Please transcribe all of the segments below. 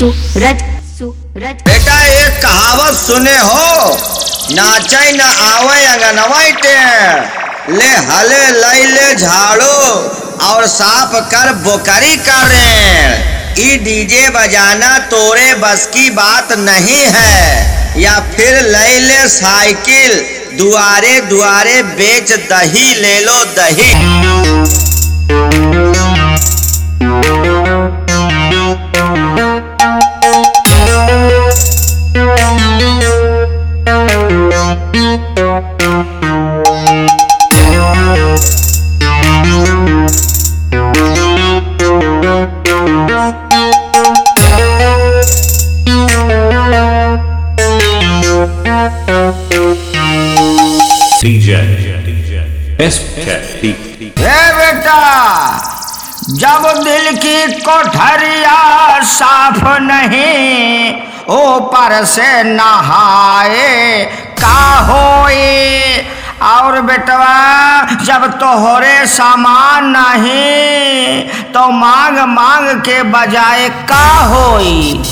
सूरज सूरज बेटा एक कहावत सुने हो, नाचे न आवे अंगनवाइटे, ले हले लैले झाड़ो और साफ कर बोकरी करे। ई डीजे बजाना तोरे बस की बात नहीं है, या फिर लैले साइकिल दुआरे दुआरे बेच दही, ले लो दही। DJ SK बेटा, जब दिल की कोठरिया साफ नहीं, ऊपर से नहाए का होए। और बेटवा जब तोहरे सामान नहीं, तो मांग मांग के बजाए का होई।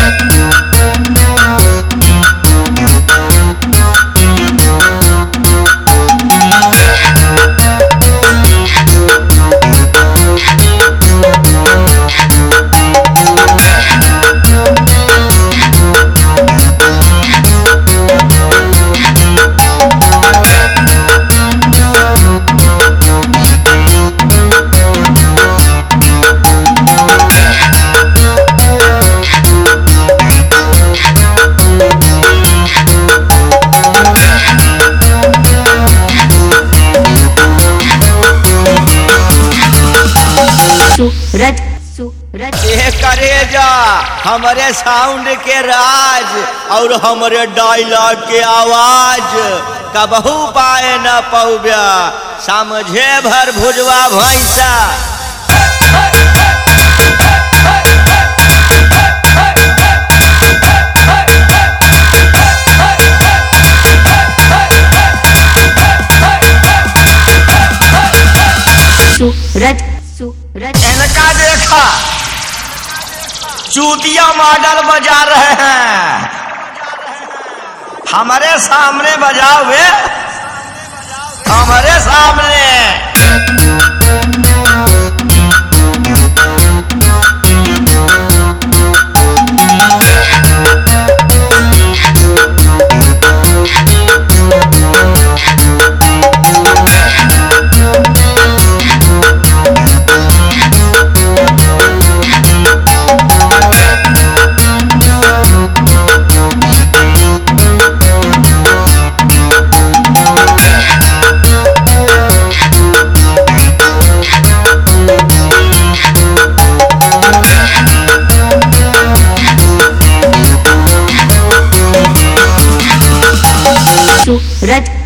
सूरज सूरज ये करेजा हमारे साउंड के राज और हमारे डायलॉग के आवाज कबहू पाए न पौब्या, समझे भर भुजवा भैंसा। सूरज सूरज इनका देखा चूतिया मॉडल बजा रहे हैं, हमारे सामने बजाओ वे, हमारे सामने। सूरज